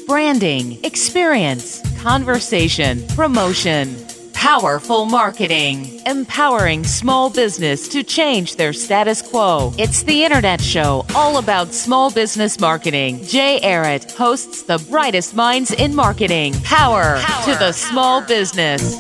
branding, experience, conversation, promotion. Powerful marketing, empowering small business to change their status quo. It's the Internet Show, all about small business marketing. Jay Arrett hosts the brightest minds in marketing. Power to the small business.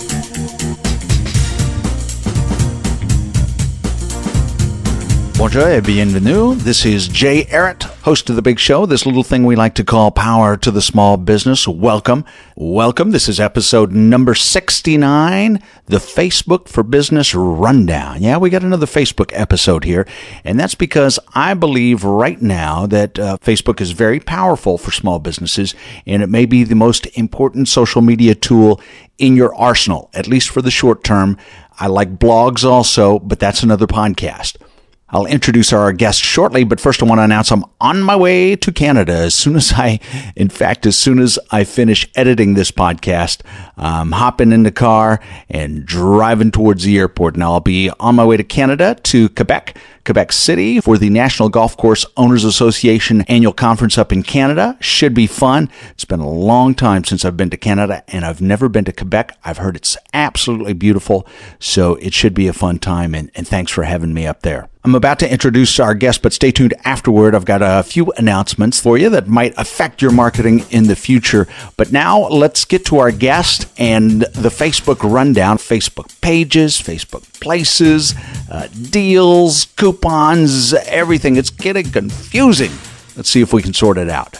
Bonjour et bienvenue. This is Jay Arrett, host of The Big Show, this little thing we like to call Power to the Small Business. Welcome. Welcome. This is episode number 69, the Facebook for Business Rundown. Yeah, we got another Facebook episode here, and that's because I believe right now that Facebook is very powerful for small businesses, and it may be the most important social media tool in your arsenal, at least for the short term. I like blogs also, but that's another podcast. I'll introduce our guest shortly, but first I want to announce I'm on my way to Canada. As soon as I finish editing this podcast, I'm hopping in the car and driving towards the airport. Now I'll be on my way to Canada, to Quebec City for the National Golf Course Owners Association annual conference up in Canada. Should be fun. It's been a long time since I've been to Canada, and I've never been to Quebec. I've heard it's absolutely beautiful, so it should be a fun time, and thanks for having me up there. I'm about to introduce our guest, but stay tuned afterward. I've got a few announcements for you that might affect your marketing in the future. But now let's get to our guest and the Facebook rundown. Facebook pages, Facebook places, deals, coupons, everything. It's getting confusing. Let's see if we can sort it out.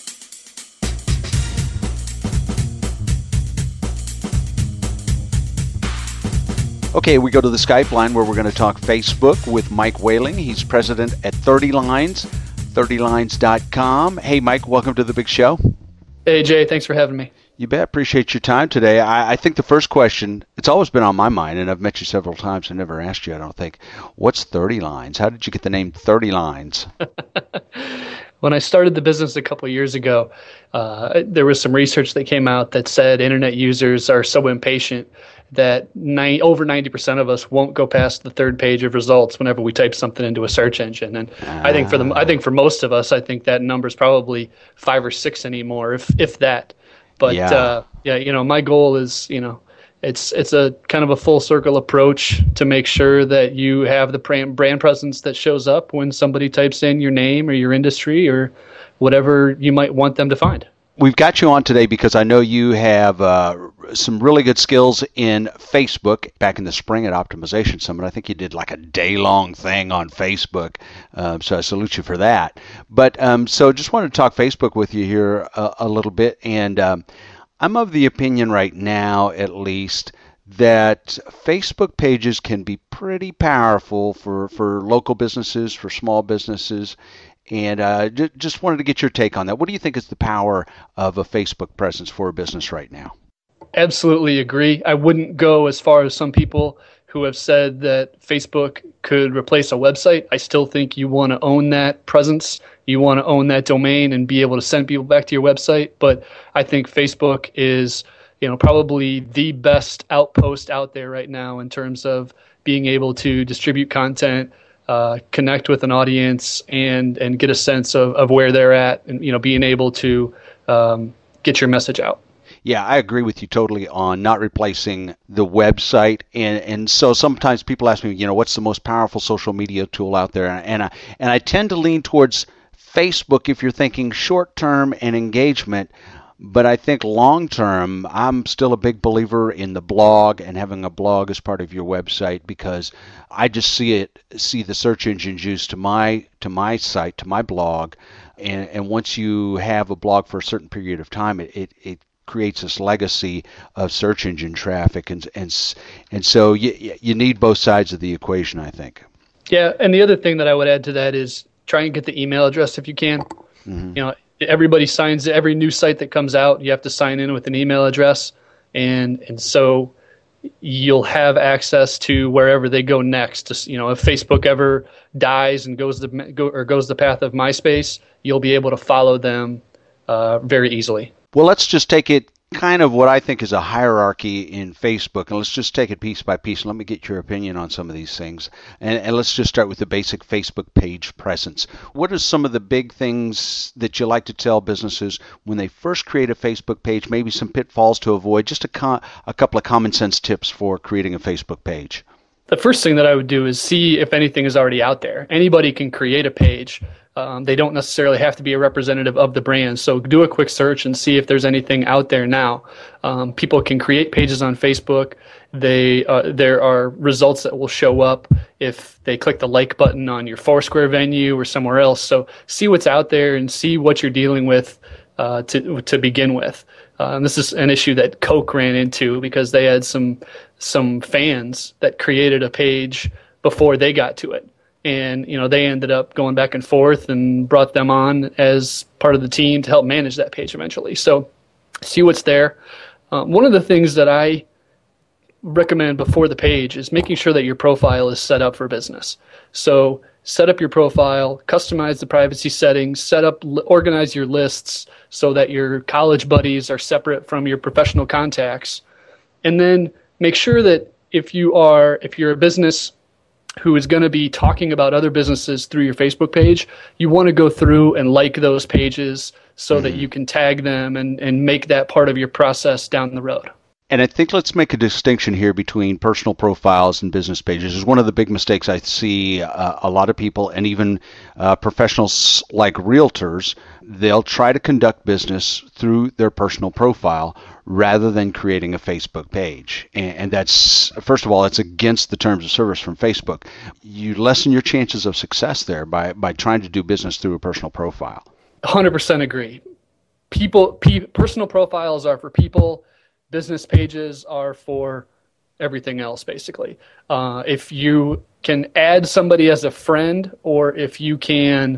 Okay, we go to the Skype line where we're going to talk Facebook with Mike Whaling. He's president at 30 Lines, 30lines.com. Hey, Mike, welcome to the Big Show. Hey, Jay, thanks for having me. You bet. Appreciate your time today. I think the first question, it's always been on my mind, and I've met you several times and never asked you, I don't think. What's 30 Lines? How did you get the name 30 Lines? When I started the business a couple of years ago, there was some research that came out that said internet users are so impatient that over 90% of us won't go past the third page of results whenever we type something into a search engine. And I think for most of us, I think that number is probably 5 or 6 anymore, if that. But my goal is, it's a kind of a full circle approach to make sure that you have the brand presence that shows up when somebody types in your name or your industry or whatever you might want them to find. We've got you on today because I know you have some really good skills in Facebook. Back in the spring at Optimization Summit, I think you did like a day-long thing on Facebook, so I salute you for that. But so just wanted to talk Facebook with you here a little bit, and I'm of the opinion right now, at least, that Facebook pages can be pretty powerful for local businesses, for small businesses. And just wanted to get your take on that. What do you think is the power of a Facebook presence for a business right now? Absolutely agree. I wouldn't go as far as some people who have said that Facebook could replace a website. I still think you want to own that presence. You want to own that domain and be able to send people back to your website. But I think Facebook is, probably the best outpost out there right now in terms of being able to distribute content, connect with an audience and get a sense of where they're at and, being able to get your message out. Yeah, I agree with you totally on not replacing the website. And so sometimes people ask me, what's the most powerful social media tool out there? And I tend to lean towards Facebook if you're thinking short term and engagement. But I think long term, I'm still a big believer in the blog and having a blog as part of your website, because I just see the search engines used to my site, to my blog, and once you have a blog for a certain period of time, it creates this legacy of search engine traffic, and so you need both sides of the equation, I think. Yeah, and the other thing that I would add to that is try and get the email address if you can. Mm-hmm. Everybody signs every new site that comes out. You have to sign in with an email address, and so you'll have access to wherever they go next. If Facebook ever dies and goes the path of MySpace, you'll be able to follow them very easily. Well, let's just take it kind of what I think is a hierarchy in Facebook, and let's just take it piece by piece. Let me get your opinion on some of these things. And let's just start with the basic Facebook page presence. What are some of the big things that you like to tell businesses when they first create a Facebook page, maybe some pitfalls to avoid, just a couple of common sense tips for creating a Facebook page? The first thing that I would do is see if anything is already out there. Anybody can create a page. They don't necessarily have to be a representative of the brand. So do a quick search and see if there's anything out there now. People can create pages on Facebook. There are results that will show up if they click the like button on your Foursquare venue or somewhere else. So see what's out there and see what you're dealing with to begin with. This is an issue that Coke ran into because they had some fans that created a page before they got to it. And, they ended up going back and forth and brought them on as part of the team to help manage that page eventually. So see what's there. One of the things that I recommend before the page is making sure that your profile is set up for business. So set up your profile, customize the privacy settings, organize your lists so that your college buddies are separate from your professional contacts. And then make sure that if you're a business who is going to be talking about other businesses through your Facebook page, you want to go through and like those pages so that you can tag them and make that part of your process down the road. And I think let's make a distinction here between personal profiles and business pages. It's one of the big mistakes I see a lot of people, and even professionals like realtors, they'll try to conduct business through their personal profile rather than creating a Facebook page. And that's, first of all, it's against the terms of service from Facebook. You lessen your chances of success there by trying to do business through a personal profile. 100% agree. Personal profiles are for people. Business pages are for everything else, basically. If you can add somebody as a friend, or if you can,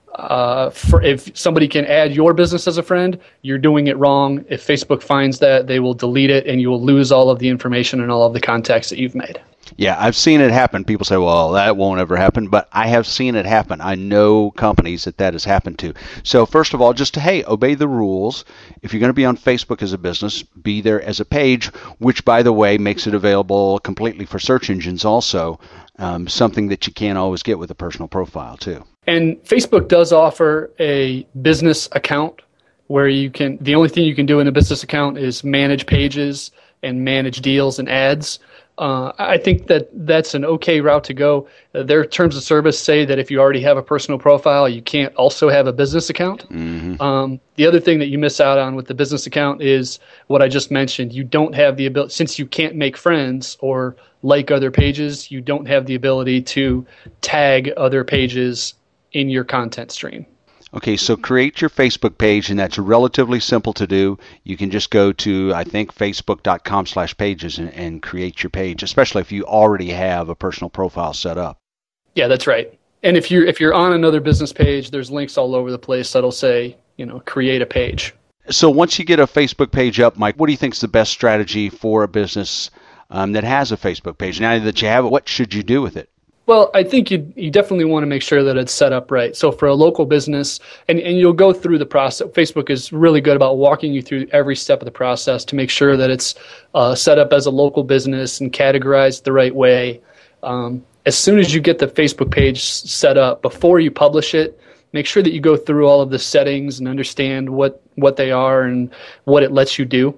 if somebody can add your business as a friend, you're doing it wrong. If Facebook finds that, they will delete it, and you will lose all of the information and all of the contacts that you've made. Yeah, I've seen it happen. People say, well, that won't ever happen, but I have seen it happen. I know companies that has happened to. So first of all, just obey the rules. If you're going to be on Facebook as a business, be there as a page, which, by the way, makes it available completely for search engines also, something that you can't always get with a personal profile, too. And Facebook does offer a business account where the only thing you can do in a business account is manage pages and manage deals and ads. I think that's an okay route to go. Their terms of service say that if you already have a personal profile, you can't also have a business account. Mm-hmm. The other thing that you miss out on with the business account is what I just mentioned. You don't have the ability, since you can't make friends or like other pages, you don't have the ability to tag other pages in your content stream. Okay, so create your Facebook page, and that's relatively simple to do. You can just go to, I think, facebook.com/pages and create your page, especially if you already have a personal profile set up. Yeah, that's right. And if you're on another business page, there's links all over the place that'll say, create a page. So once you get a Facebook page up, Mike, what do you think is the best strategy for a business that has a Facebook page? Now that you have it, what should you do with it? Well, I think you definitely want to make sure that it's set up right. So for a local business, and you'll go through the process. Facebook is really good about walking you through every step of the process to make sure that it's set up as a local business and categorized the right way. As soon as you get the Facebook page set up, before you publish it, make sure that you go through all of the settings and understand what they are and what it lets you do.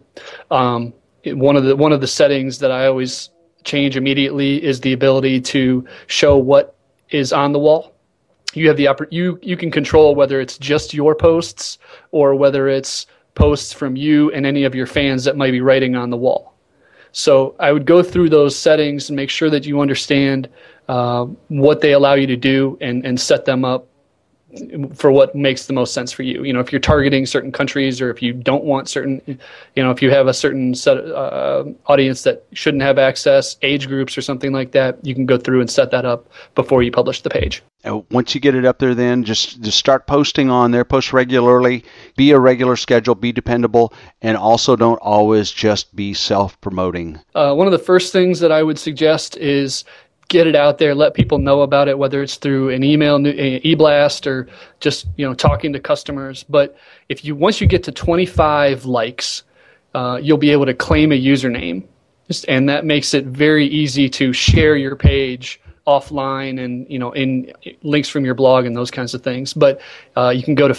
One of the settings that I always change immediately is the ability to show what is on the wall. You have you can control whether it's just your posts or whether it's posts from you and any of your fans that might be writing on the wall. So I would go through those settings and make sure that you understand what they allow you to do and set them up for what makes the most sense for you. If you're targeting certain countries, or if you don't want certain, if you have a certain set audience that shouldn't have access, age groups or something like that, you can go through and set that up before you publish the page. Once you get it up there, then just start posting on there, post regularly, be a regular schedule, be dependable, and also don't always just be self-promoting. One of the first things that I would suggest is get it out there, let people know about it, whether it's through an email, e-blast, or just talking to customers. But once you get to 25 likes, you'll be able to claim a username. And that makes it very easy to share your page offline and, in links from your blog and those kinds of things. But you can go to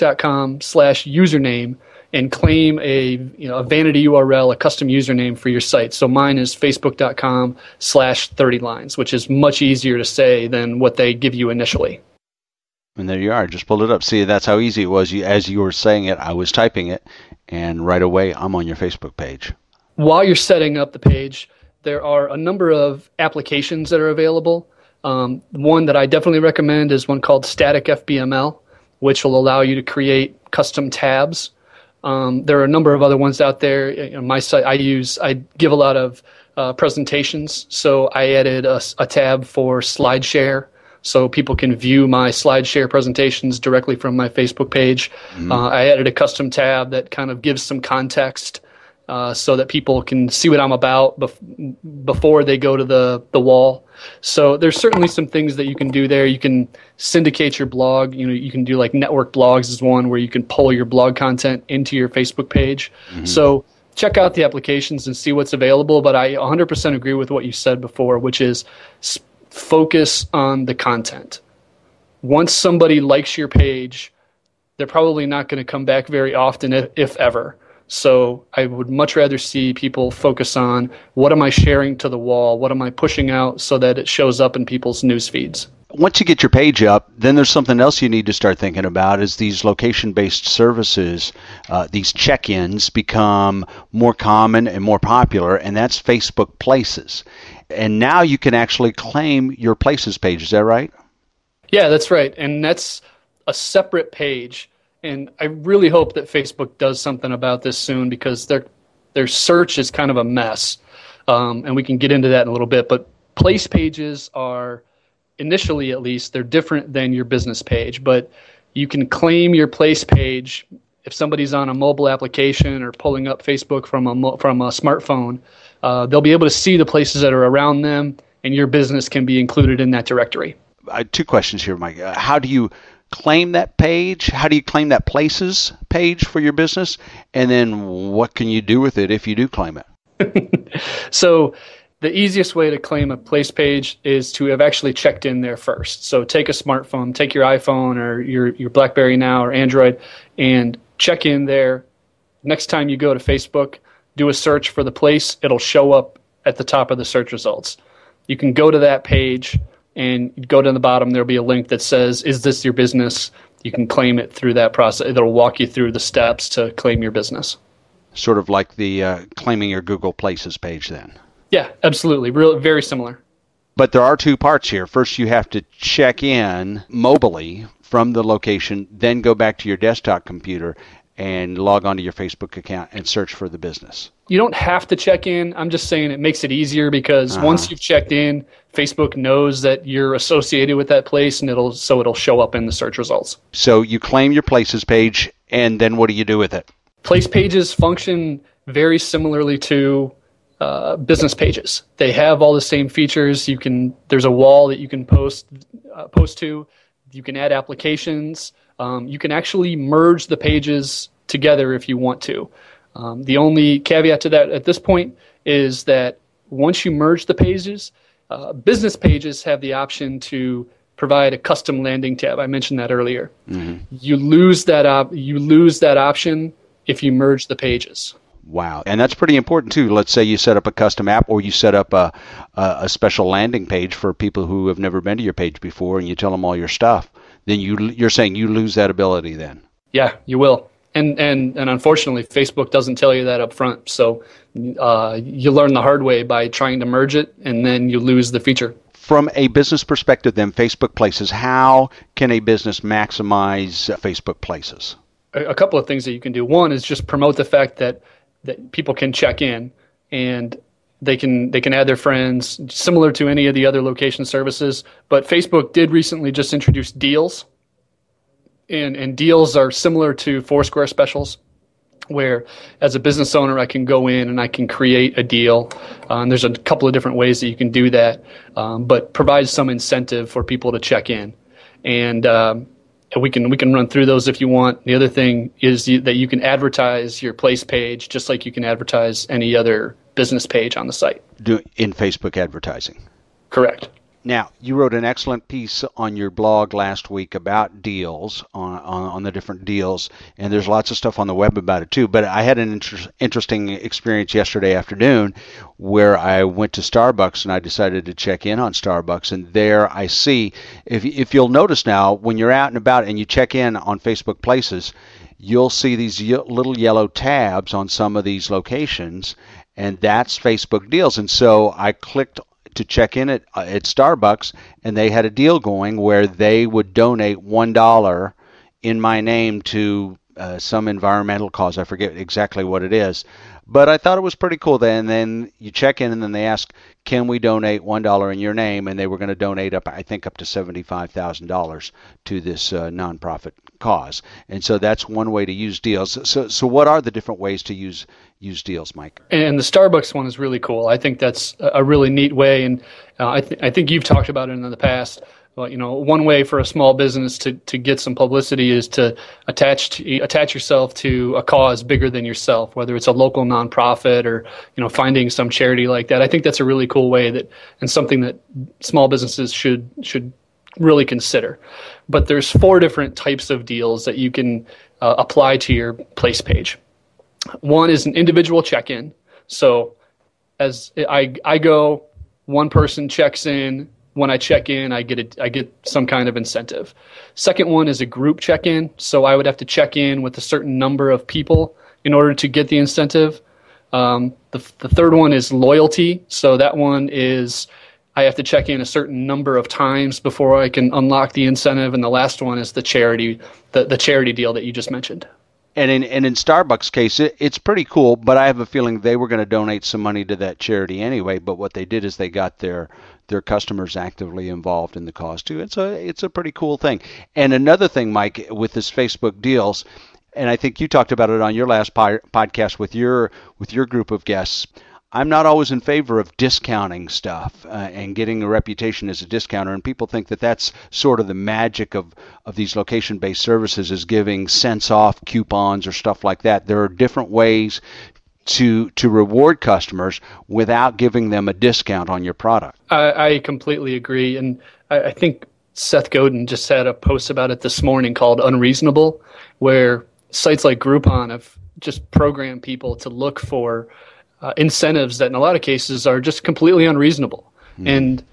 facebook.com/username and claim a vanity URL, a custom username for your site. So mine is facebook.com/30lines, which is much easier to say than what they give you initially. And there you are. Just pulled it up. See, that's how easy it was. As you were saying it, I was typing it, and right away I'm on your Facebook page. While you're setting up the page, there are a number of applications that are available. One that I definitely recommend is one called Static FBML, which will allow you to create custom tabs. There are a number of other ones out there. On my site, I give a lot of presentations, so I added a tab for SlideShare, so people can view my SlideShare presentations directly from my Facebook page. Mm-hmm. I added a custom tab that kind of gives some context so that people can see what I'm about before they go to the wall. So there's certainly some things that you can do there. You can syndicate your blog. You can do like network blogs is one where you can pull your blog content into your Facebook page. Mm-hmm. So check out the applications and see what's available. But I 100% agree with what you said before, which is focus on the content. Once somebody likes your page, they're probably not going to come back very often, if ever. So I would much rather see people focus on what am I sharing to the wall, what am I pushing out so that it shows up in people's news feeds. Once you get your page up, then there's something else you need to start thinking about is these location-based services, these check-ins become more common and more popular, and that's Facebook Places. And now you can actually claim your Places page. Is that right? Yeah, that's right. And that's a separate page. And I really hope that Facebook does something about this soon because their search is kind of a mess. And we can get into that in a little bit. But place pages are, initially at least, they're different than your business page. But you can claim your place page if somebody's on a mobile application or pulling up Facebook from a smartphone. They'll be able to see the places that are around them, and your business can be included in that directory. I have two questions here, Mike. How do you claim that page? How do you claim that Places page for your business? And then what can you do with it if you do claim it? So the easiest way to claim a place page is to have actually checked in there first. So take a smartphone, take your iPhone or your BlackBerry now or Android and check in there. Next time you go to Facebook, do a search for the place. It'll show up at the top of the search results. You can go to that page and go to the bottom. There'll be a link that says, is this your business? You can claim it through that process. It'll walk you through the steps to claim your business. Sort of like the claiming your Google Places page then. Yeah, absolutely. Very similar. But there are two parts here. First, you have to check in mobily from the location, then go back to your desktop computer and log onto your Facebook account and search for the business. You don't have to check in. I'm just saying it makes it easier because once you've checked in, Facebook knows that you're associated with that place, and it'll show up in the search results. So you claim your Places page, and then what do you do with it? Place pages function very similarly to business pages. They have all the same features. There's a wall that you can post to. You can add applications. You can actually merge the pages together if you want to. The only caveat to that at this point is that once you merge the pages, business pages have the option to provide a custom landing tab. I mentioned that earlier. Mm-hmm. You lose that option if you merge the pages. Wow. And that's pretty important, too. Let's say you set up a custom app or you set up a special landing page for people who have never been to your page before and you tell them all your stuff. Then you're saying you lose that ability then. Yeah, you will. And unfortunately, Facebook doesn't tell you that up front. So you learn the hard way by trying to merge it, and then you lose the feature. From a business perspective then, Facebook Places, how can a business maximize Facebook Places? A couple of things that you can do. One is just promote the fact that people can check in and they can add their friends, similar to any of the other location services. But Facebook did recently just introduce deals. And deals are similar to Foursquare specials, where as a business owner, I can go in and I can create a deal. And there's a couple of different ways that you can do that, but provides some incentive for people to check in. And And we can run through those if you want. The other thing is that you can advertise your place page just like you can advertise any other business page on the site. In Facebook advertising. Correct. Now, you wrote an excellent piece on your blog last week about deals, on the different deals, and there's lots of stuff on the web about it too. But I had an interesting experience yesterday afternoon where I went to Starbucks and I decided to check in on Starbucks, and there I see, if you'll notice now, when you're out and about and you check in on Facebook Places, you'll see these little yellow tabs on some of these locations, and that's Facebook deals. And so I clicked to check in at Starbucks, and they had a deal going where they would donate $1 in my name to some environmental cause. I forget exactly what it is, but I thought it was pretty cool. Then you check in, and then they ask, can we donate $1 in your name? And they were going to donate up to $75,000 to this nonprofit cause. And so that's one way to use deals. So what are the different ways to use deals, Mike? And the Starbucks one is really cool. I think that's a really neat way, and I think you've talked about it in the past. One way for a small business to get some publicity is to attach yourself to a cause bigger than yourself, whether it's a local nonprofit or finding some charity like that. I think that's a really cool way and something that small businesses should really consider. But there's 4 different types of deals that you can apply to your place page. One is an individual check-in. So as I go, one person checks in. When I check in, I get some kind of incentive. Second one is a group check-in. So I would have to check in with a certain number of people in order to get the incentive. The third one is loyalty. So that one is I have to check in a certain number of times before I can unlock the incentive. And the last one is the charity deal that you just mentioned. And in Starbucks' case, it's pretty cool, but I have a feeling they were going to donate some money to that charity anyway. But what they did is they got their customers actively involved in the cause too. It's a pretty cool thing. And another thing, Mike, with this Facebook deals, and I think you talked about it on your last podcast with your group of guests. I'm not always in favor of discounting stuff and getting a reputation as a discounter, and people think that that's sort of the magic of these location-based services, is giving cents off coupons or stuff like that. There are different ways to reward customers without giving them a discount on your product. I completely agree, and I think Seth Godin just had a post about it this morning called Unreasonable, where sites like Groupon have just programmed people to look for incentives that in a lot of cases are just completely unreasonable. And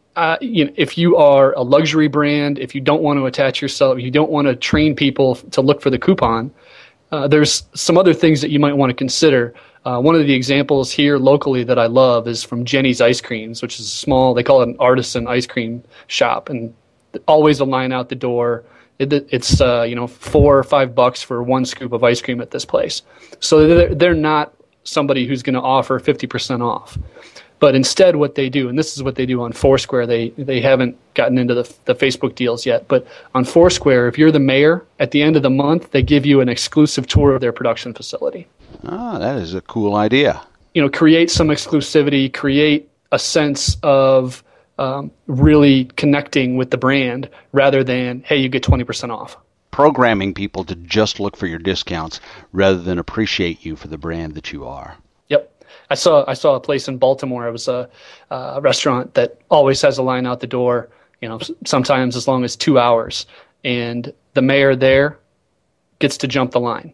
if you are a luxury brand, if you don't want to attach yourself, you don't want to train people to look for the coupon, there's some other things that you might want to consider. One of the examples here locally that I love is from Jenny's Ice Creams, which is they call it an artisan ice cream shop, and always a line out the door. It's $4 or $5 for one scoop of ice cream at this place. So they're not somebody who's going to offer 50% off. But instead what they do, and this is what they do on Foursquare, they haven't gotten into the Facebook deals yet, but on Foursquare, if you're the mayor, at the end of the month, they give you an exclusive tour of their production facility. Oh, that is a cool idea. Create some exclusivity, create a sense of really connecting with the brand rather than, hey, you get 20% off. Programming people to just look for your discounts rather than appreciate you for the brand that you are. Yep. I saw a place in Baltimore. It was a restaurant that always has a line out the door, sometimes as long as 2 hours. And the mayor there gets to jump the line.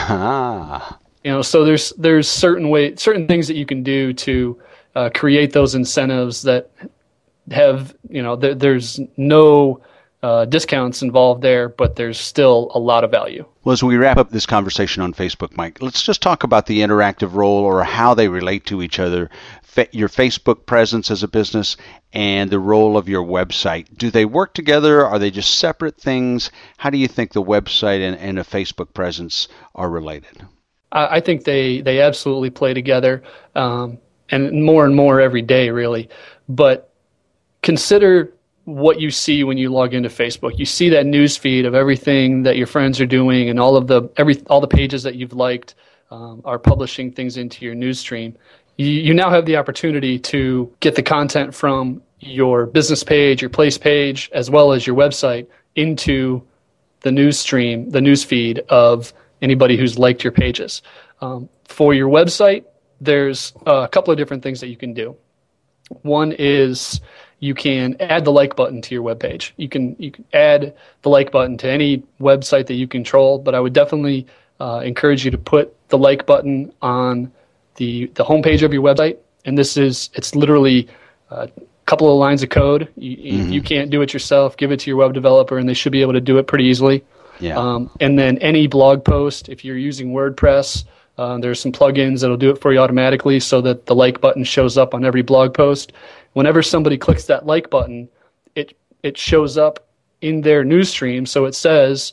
So there's certain things that you can do to create those incentives that have, there's no discounts involved there, but there's still a lot of value. Well, as we wrap up this conversation on Facebook, Mike, let's just talk about the interactive role or how they relate to each other, your Facebook presence as a business and the role of your website. Do they work together? Are they just separate things? How do you think the website and a Facebook presence are related? I think they absolutely play together, and more every day, really. But consider what you see when you log into Facebook. You see that news feed of everything that your friends are doing, and all the pages that you've liked are publishing things into your news stream. You now have the opportunity to get the content from your business page, your place page, as well as your website into the news stream, the news feed of anybody who's liked your pages. For your website, there's a couple of different things that you can do. One is you can add the like button to your webpage. You can add the like button to any website that you control, but I would definitely encourage you to put the like button on the homepage of your website. And it's literally a couple of lines of code. You can't do it yourself. Give it to your web developer, and they should be able to do it pretty easily. Yeah. And then any blog post, if you're using WordPress, there's some plugins that'll do it for you automatically so that the like button shows up on every blog post. Whenever somebody clicks that like button, it shows up in their news stream. So it says,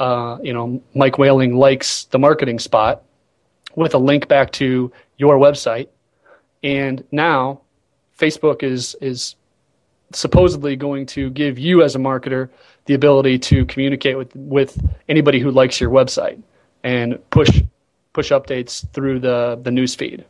Mike Whaling likes the Marketing Spot with a link back to your website. And now Facebook is supposedly going to give you as a marketer the ability to communicate with anybody who likes your website and push updates through the news feed,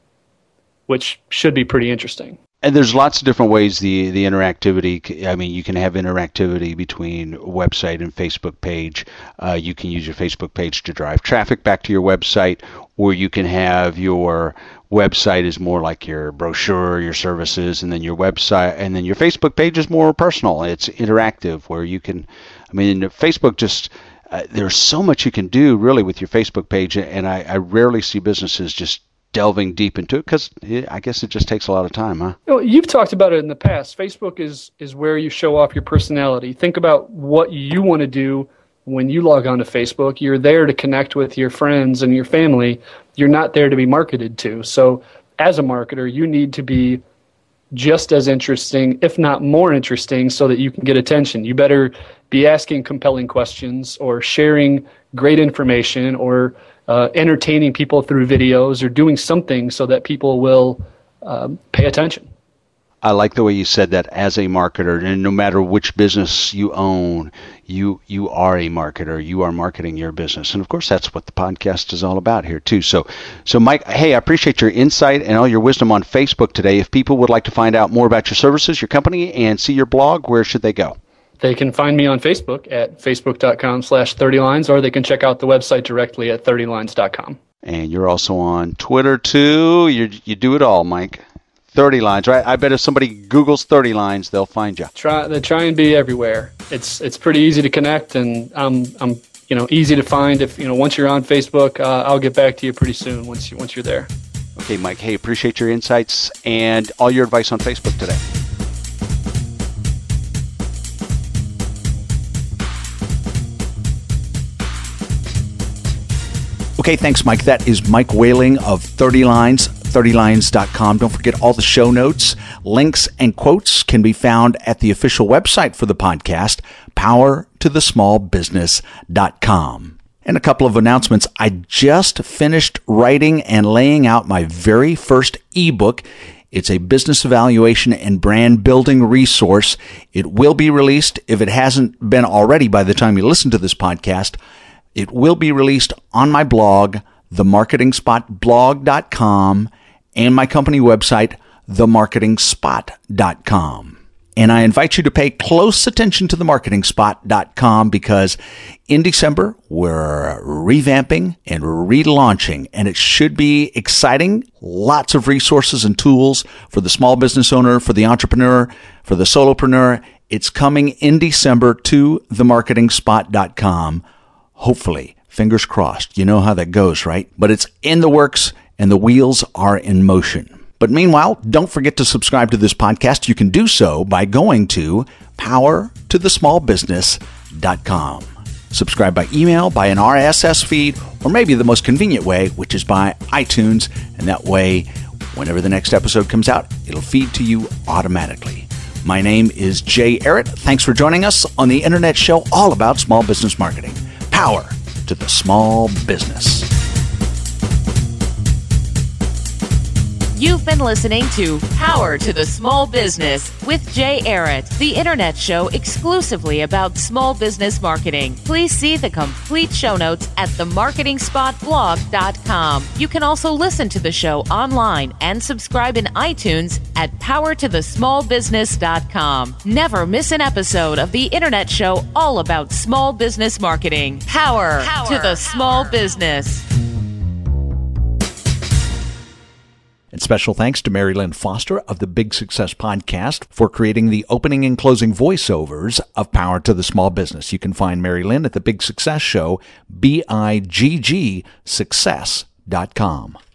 which should be pretty interesting. And there's lots of different ways the interactivity, I mean, you can have interactivity between website and Facebook page. You can use your Facebook page to drive traffic back to your website, or you can have your website is more like your brochure, your services, and then your website, and then your Facebook page is more personal. It's interactive where you can, Facebook just, there's so much you can do really with your Facebook page, and I rarely see businesses just delving deep into it because I guess it just takes a lot of time, huh? You've talked about it in the past. Facebook is where you show off your personality. Think about what you want to do when you log on to Facebook. You're there to connect with your friends and your family. You're not there to be marketed to. So as a marketer, you need to be just as interesting, if not more interesting, so that you can get attention. You better be asking compelling questions or sharing great information or entertaining people through videos or doing something so that people will pay attention. I like the way you said that as a marketer, and no matter which business you own, you are a marketer. You are marketing your business. And of course, that's what the podcast is all about here too. So Mike, hey, I appreciate your insight and all your wisdom on Facebook today. If people would like to find out more about your services, your company, and see your blog, where should they go? They can find me on Facebook at facebook.com/30lines, or they can check out the website directly at 30lines.com. And you're also on Twitter too. You do it all, Mike. 30 Lines, right? I bet if somebody Googles 30 Lines, they'll find you. They try and be everywhere. It's pretty easy to connect, and I'm easy to find. If once you're on Facebook, I'll get back to you pretty soon once you're there. Okay, Mike. Hey, appreciate your insights and all your advice on Facebook today. Okay, thanks, Mike. That is Mike Whaling of 30 Lines, 30lines.com. Don't forget all the show notes, links, and quotes can be found at the official website for the podcast, powertothesmallbusiness.com. And a couple of announcements. I just finished writing and laying out my very first ebook. It's a business evaluation and brand building resource. It will be released, if it hasn't been already by the time you listen to this podcast. It will be released on my blog, themarketingspotblog.com, and my company website, themarketingspot.com. And I invite you to pay close attention to themarketingspot.com because in December, we're revamping and relaunching, and it should be exciting. Lots of resources and tools for the small business owner, for the entrepreneur, for the solopreneur. It's coming in December to themarketingspot.com. Hopefully, fingers crossed. You know how that goes, right? But it's in the works and the wheels are in motion. But meanwhile, don't forget to subscribe to this podcast. You can do so by going to powertothesmallbusiness.com. Subscribe by email, by an RSS feed, or maybe the most convenient way, which is by iTunes. And that way, whenever the next episode comes out, it'll feed to you automatically. My name is Jay Ehret. Thanks for joining us on the Internet Show all about small business marketing. Power to the small business. You've been listening to Power to the Small Business with Jay Arrett, the internet show exclusively about small business marketing. Please see the complete show notes at themarketingspotblog.com. You can also listen to the show online and subscribe in iTunes at powertothesmallbusiness.com. Never miss an episode of the internet show all about small business marketing. Power to the small business. And special thanks to Mary Lynn Foster of the Big Success Podcast for creating the opening and closing voiceovers of Power to the Small Business. You can find Mary Lynn at the Big Success Show, BIGG Success.com.